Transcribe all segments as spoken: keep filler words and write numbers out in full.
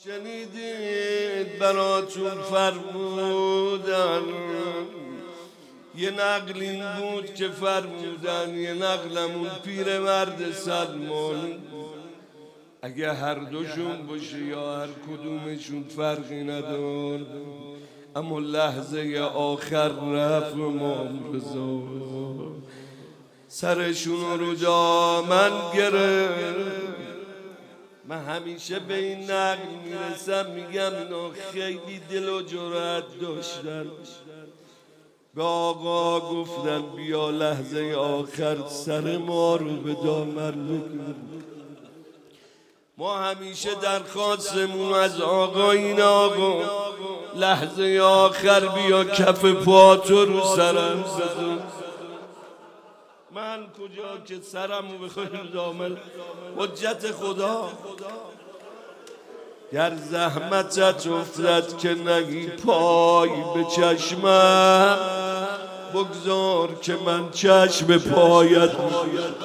شنیدید براتون فرمودن، یه نقل این بود که فرمودن، یه نقلمون پیر مرد سلمان، اگه هر دوشون باشه یا هر کدومشون فرقی ندار، اما لحظه آخر رفت امام رضا سرشون رو دامن گرفت. من همیشه به این نقل میرسم میگم اینا خیلی دل و جرأت داشتن، به آقا گفتن بیا لحظه آخر سر ما رو به دامن بگیر. ما همیشه درخواستمون از آقا این آقا لحظه آخر بیا کف پاتو رو سرم بزن. من کجا که سرمو بخوای رو دامن حجت خدا، گر زحمتت افتد که نگی پای به چشمم، بگذار که من چشم پایت میشم.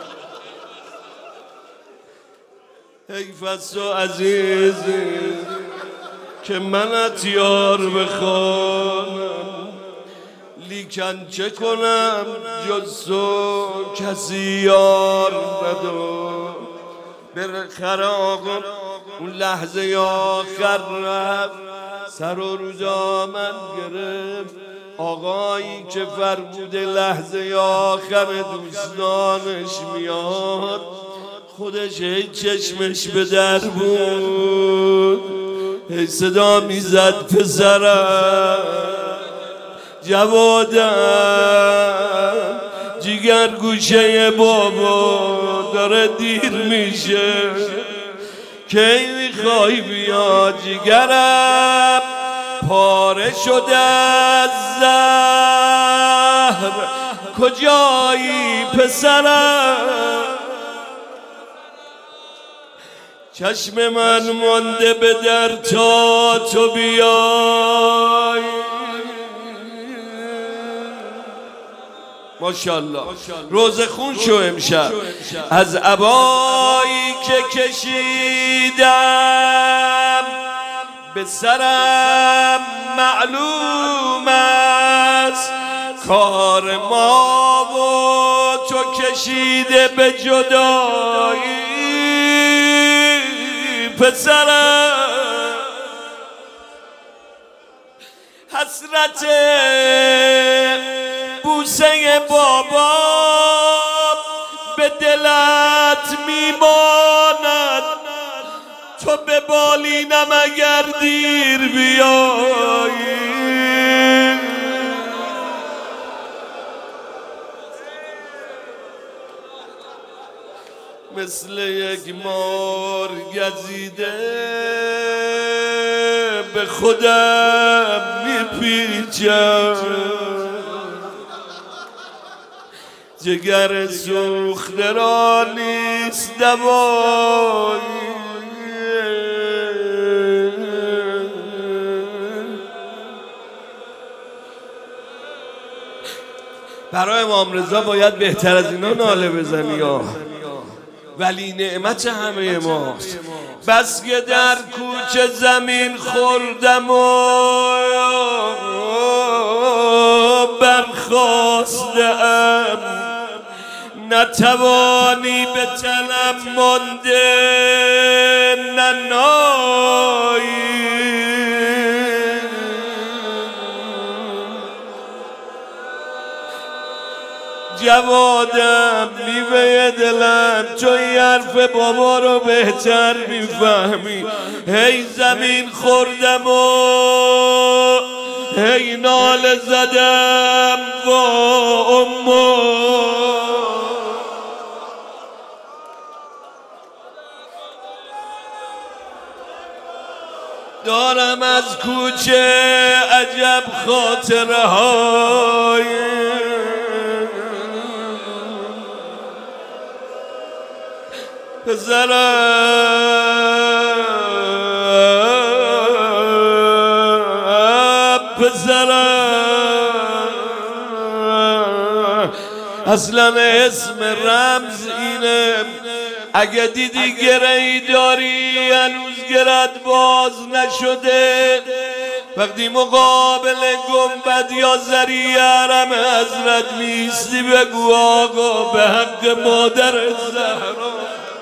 حیف است و عزیزی که منت یار بخوانم، لیکن چه کنم جز تو کسی یار ندار. بالاخره آقا اون لحظه آخر رفت سر و رو دامن گرفت. آقایی که فرموده لحظه آخر دوستانش میاد، خودش هی چشمش به در بود، هی صدا میزد پسرم جوادم جیگر گوشه بابا داره دیر میشه، کی میخوای بیا جیگرم پاره شده از زهر، کجایی پسرم؟ چشم من مانده به در تا تو بیای. ماشاءالله روز خون شو امشب از عبایی که کشیدم به سرم معلوم است، کار ما و تو کشیده به جدایی پسرم. حسرت بوسه بابا به دلت میماند، تو به بالینم اگر دیر بیایی. مثل یک مار گزیده به خودم میپیچم، جگر سوخته را نیست دوایی. برای امام رضا باید بهتر از اینا ناله بزنی یا ولی نعمت همه ماست. بس که در کوچه زمین خوردم و برخواستم، نتوانی به تنم مانده ننایی. جوادم میوه دلم، تو این حرف بابا رو بهتر میفهمی. هی زمین خوردم و هی ناله زدم و امو، دارم از کوچه عجب خاطره های. پسرم پسرم اصلا اسم رمز اینه، اگه دیدی گرهی داری هنوز گرد باز نشده، وقتی مقابل گنبد یا ذریع حرم حضرت میستی بگو آقا به حق مادر زهرا.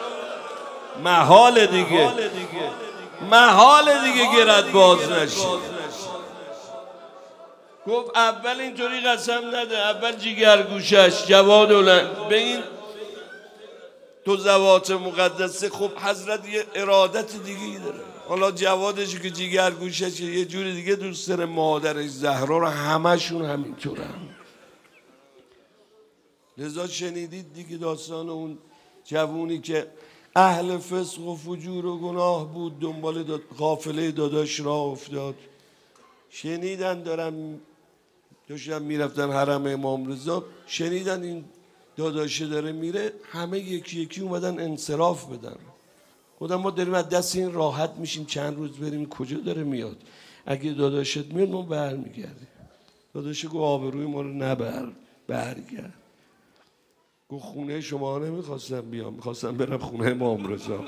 محال دیگه محال دیگه گرد باز نشه. گفت اول اینطوری قسم نده، اول جیگرگوشش جواد الان به این تو زوات مقدسه. خب حضرت یه ارادت دیگه داره. حالا جوادش که جیگرگوشش یه جوری دیگه دوست داره، مادرش زهرا رو همشون همینطورن. لذا شنیدید دیگه داستان اون جوونی که اهل فسق و فجور و گناه بود، دنبال داد قافله داداش راه افتاد. شنیدن دارم داشتن میرفتن حرم امام رضا، شنیدن این داداشه داره میره، همه یکی یکی اومدن انصراف بدن. گفتم ما داریم از دست این راحت میشیم، چند روز بریم کجا داره میاد، اگه داداشت میاد ما برمیگردیم. داداشه گفت آبروی ما رو نبر، برگرد. گفت خونه شما نمیخواستم بیام، میخواستم برم خونه امام رضا.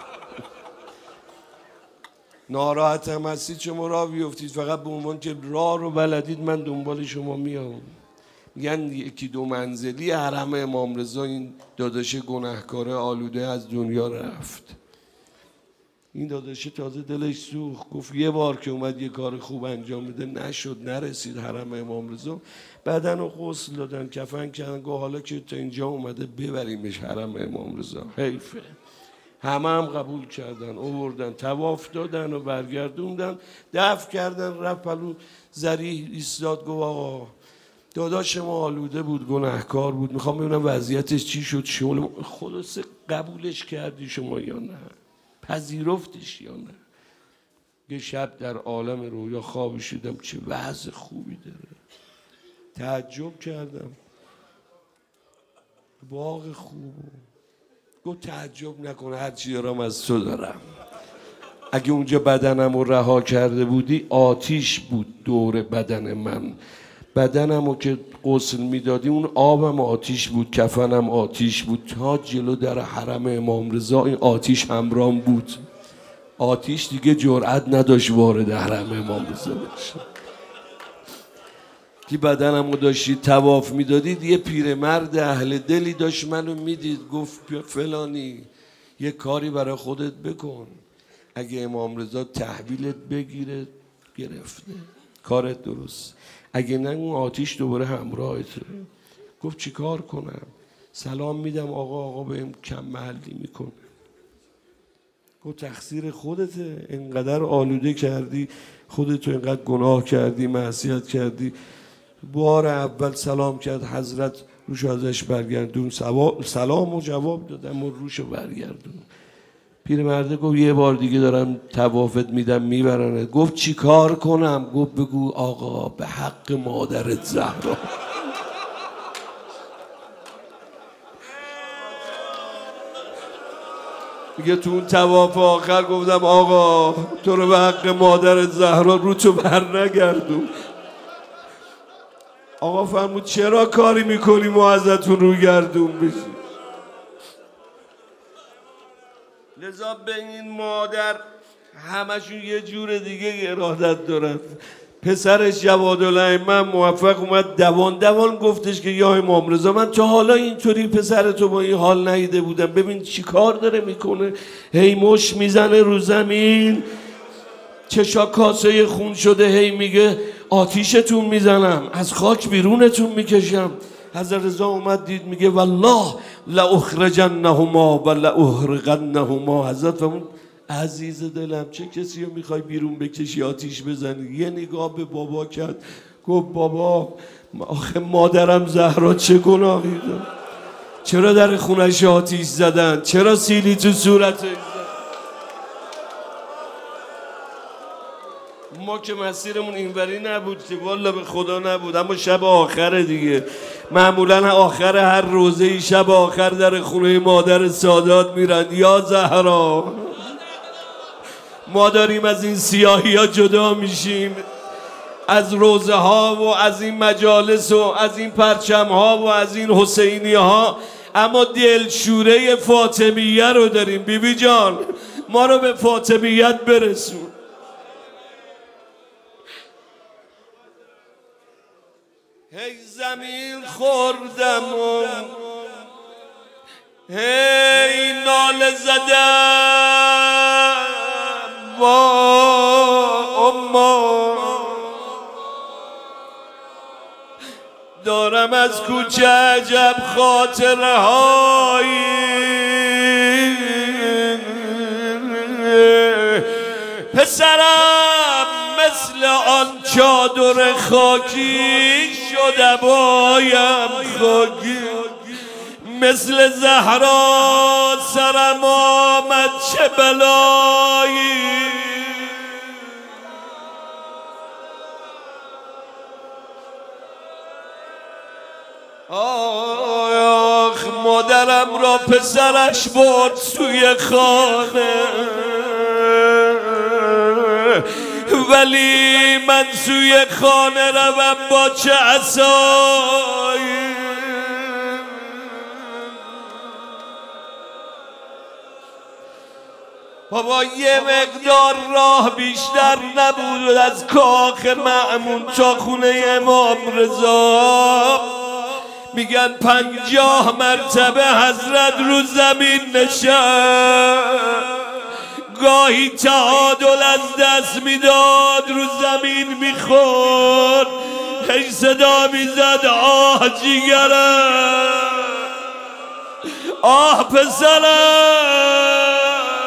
ناراحت هم هستید شما راه بیفتید، فقط به عنوان که راه رو بلدید من دنبال شما میام. میگن یکی دو منزلی حرم امام رضا این داداش گناهکار آلوده از دنیا رفت. این داداش تازه دلش سوخت، گفت یه بار که اومد یه کار خوب انجام بده نشد، نرسید حرم امام رضا. بدن رو غسل دادن، کفن کردن، گفت حالا که تا اینجا اومده ببریمش حرم امام رضا. حیفه. همه هم قبول کردن، آوردن، طواف دادن و برگردوندن، دفن کردن. رفت پلو ذریح ایستاد، گفت آقا داداش ما آلوده بود، گناهکار بود، میخوام ببینم وضعیتش چی شد. شما خلاصه قبولش کردی شما یا نه؟ پذیرفتش یا نه؟ یه شب در عالم رویا خوابش دیدم چه وضع خوبی داره. تعجب کردم، باغ خوب. گفت تعجب نکنه، هرچی دارم از تو دارم. اگه اونجا بدنم رو رها کرده بودی آتیش بود دور بدن من. بدنم رو که غسل میدادی اون آبم آتیش بود، کفنم آتیش بود. تا جلو در حرم امام رضا این آتیش همرام بود. آتیش دیگه جرأت نداشت وارد حرم امام رضا بشه. که بدنم رو داشتید طواف میدادید، یه پیرمرد اهل دلی داشت منو میدید، گفت فلانی یه کاری برای خودت بکن، اگه امام رضا تحویلت بگیره گرفته کارت درست، اگه نه اون آتیش دوباره همراهته. گفت چی کار کنم؟ سلام میدم آقا، آقا بهم کم محلی میکنه. گفت تقصیر خودته، اینقدر آلوده کردی خودتو، اینقدر گناه کردی، معصیت کردی. بار اول سلام کرد، حضرت روشو ازش برگردون، سلام و جواب دادم و روشو برگردون. پیرمرده گفت یه بار دیگه دارم طوافت میدم میبرنه. گفت چی کار کنم؟ گفت بگو آقا به حق مادرت زهرا. میگه تو اون طواف آخر گفتم آقا تو رو به حق مادرت زهرا رو تو بر نگردون. آقا فرمود چرا کاری میکنی ما ازتون رو گردون بشی؟ لذا به این مادر همشون یه جور دیگه ارادت دارن. پسرش جوادالائمه موفق اومد دوان دوان گفتش که یا امام رضا من تا حالا اینطوری پسرتو با این حال ندیده بودم، ببین چی کار داره میکنه، هی مش میزنه رو زمین، چشا کاسه خون شده، هی میگه آتیشتون میزنم، از خاک بیرونتون میکشم. حضرت رضا اومد دید، میگه والله لاخرجنهما و لاحرقنهما. حضرت فرمود عزیز دلم چه کسی رو میخوای بیرون بکشی آتیش بزنی؟ یه نگاه به بابا کرد، گفت بابا آخه مادرم زهرا چه گناهی داشت؟ چرا در خونش آتیش زدن؟ چرا سیلی تو صورتش زدن؟ ما که مسیرمون اینوری نبود که، والا به خدا نبود، اما شب آخر دیگه معمولا آخر هر روزه شب آخر در خونه مادر سادات میرن، یا زهرا ما داریم از این سیاهی ها جدا میشیم، از روزه ها و از این مجالس و از این پرچم ها و از این حسینی ها، اما دلشوره فاطمیه رو داریم. بیبی جان ما رو به فاطمیت برسون. هی زمین خوردم و هی ناله زدم وا اما دارم از کوچه عجب خاطره هایی پسرم مثل آن چادر خاکی شده بایم خاکی مثل زهرا سرم آمد چه بلایی آخ مادرم را پسرش برد سوی خانه ولی من سوی خانه روم با چه عصایی بابا یه مقدار راه بیشتر نبود از کاخ مأمون تا خونه امام رضا میگن پنجاه مرتبه حضرت رو زمین نشست گاهی تعادل از دست میداد رو زمین میخورد هی صدا میزد آه جیگرم آه پسرم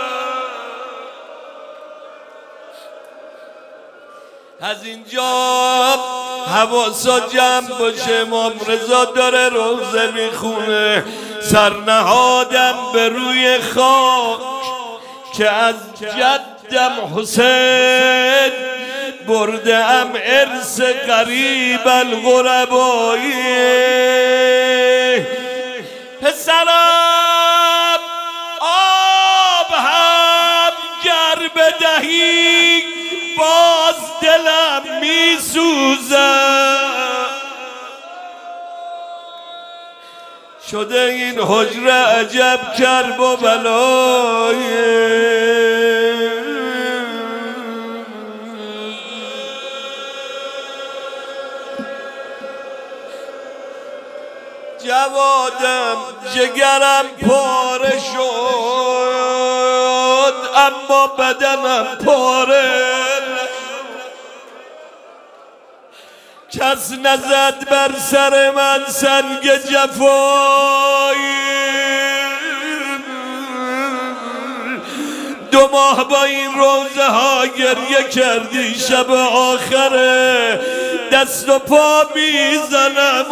از اینجا حواسا جمع باشه امام رضا داره روزه میخونه سرنهادم به روی خاک که از جدم حسین بردم ارث قریب الغربایی پسرم آب هم گر بدهی باز دلم میسوزم شده این حجره عجب کرب و بلایی جوادم جگرم پاره شد اما بدنم پاره کس نزد بر سر من سنگ جفایی دو ماه با این روزه ها گریه کردی شب آخره دست و پا میزنم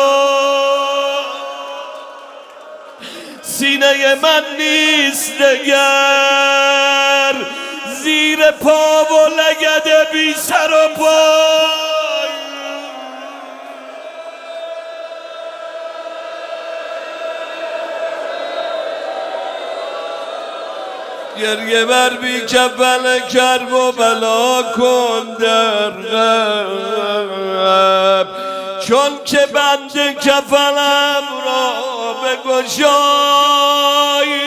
سینه من نیست دگر زیر پا و لگد بی سر و پا گریه بر بی کفن کرب و بلا کن در غم چون که بند کفنم را بگشایی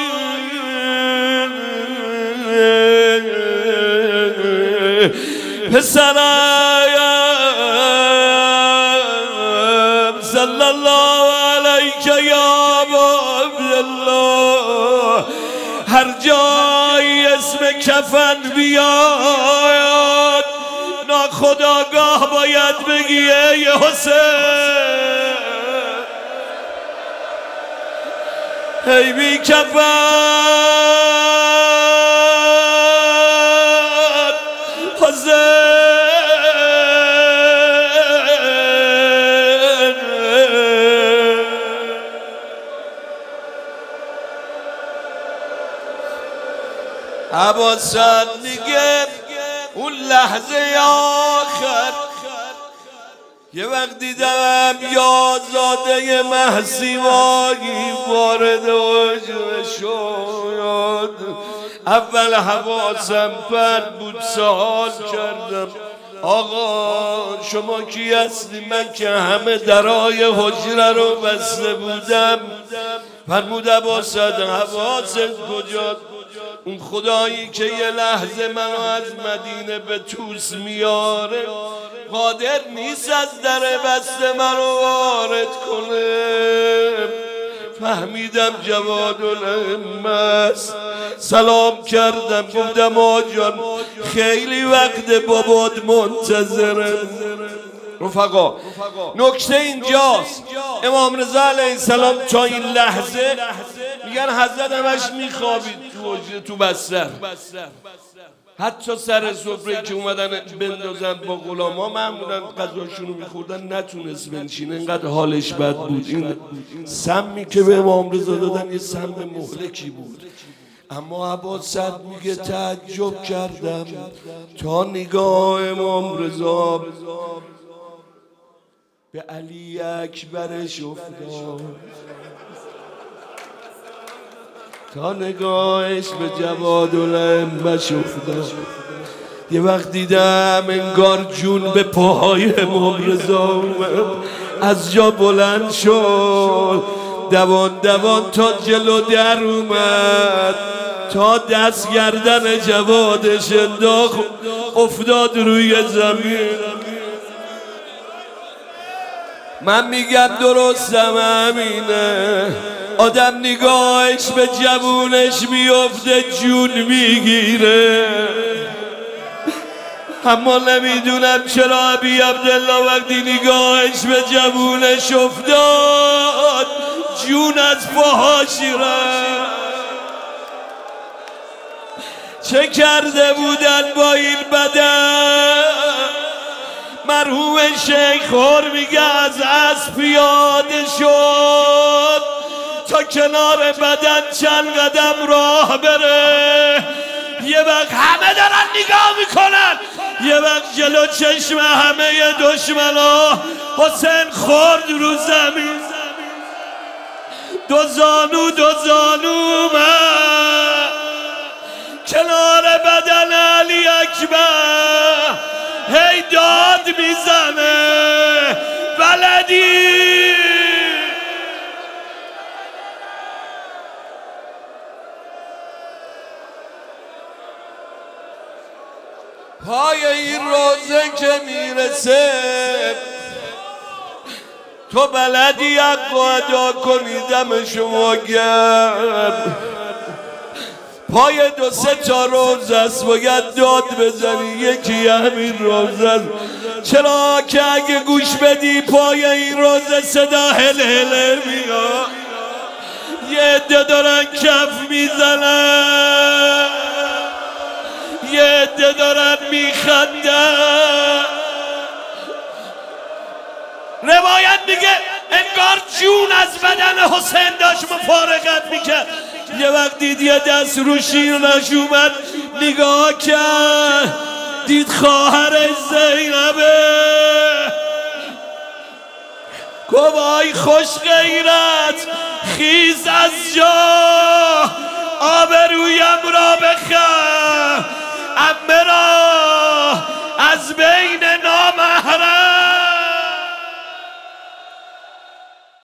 پسرم صلی الله علیک یا عبدالله هر جای اسم کفن بیاد ناخداگاه باید بگی ای حسین ای بی کفن حسین عباسان میگه اون لحظه آخر یه وقت دیدم یا زاده محسیوایی وارد حجره شد اول حواسم پرد بود سوال کردم آقا شما کی هستی من که همه درای حجره رو بسته بودم فرمود عباسان حواست کجا اون خدایی که یه لحظه منو از مدینه به توس میاره قادر نیست از در بسته منو وارد کنه. فهمیدم جوادالهمه است. سلام کردم گفتم آجان خیلی وقت بابات منتظره. رفقا نکته اینجاست امام رضا علیه السلام تا این لحظه میگن حضرت همش میخوابید تو حجره تو بستر. حتی سر سفره که اومدن بندازن با غلاما معمولا غذاشونو میخوردن نتونست بنشینه اینقدر حالش بد بود. این سمی که به امام رضا دادن یه سم مهلکی بود. اما عباس میگه تعجب کردم تا نگاه امام رضا به علی اکبرش افتاد، تا نگاهش به جوادالهمه‌ش افتاد. یه وقت دیدم انگار جون به پاهای امام رضا اومد، از جا بلند شد، دوان دوان تا جلو در اومد، تا دست گردن جوادش انداخت افتاد روی زمین. من میگم درستم همینه، آدم نگاهش به جوونش میفته جون میگیره. اما نمیدونم چرا ابی عبدالله وقتی نگاهش به جوونش افتاد جون از پاهاش رفت. چه کرده بودن با این بدن؟ مرحوم شیخ خور میگه از اسب پیاده شد تا کنار بدن چند قدم راه بره. یه وقت همه دارن نگاه میکنن، یه وقت جلو چشم همه دشمنا حسین خورد رو زمین. دو زانو دو زانو من کنار بدن علی اکبر هی داد میزنه بلدی. پای این روزه که میرسه تو بلدی حق و ادا کنی دم شما گرم. پای دو سه تا روزه است باید داد بزنی، یکی همین روزه است. چرا که اگه گوش بدی پای این روزه صدا هل هل میاد، یه عده دارن کف میزنن، یه عده دارن میخندن. روایت میگه انگار جون از بدن حسین داشت مفارقت میکرد. یه وقت دید یه دست رو شیرنش اومد، نگاه کرد دید خواهرش زینبه. گفت آی خوش غیرت خیز از جا، آبرویم را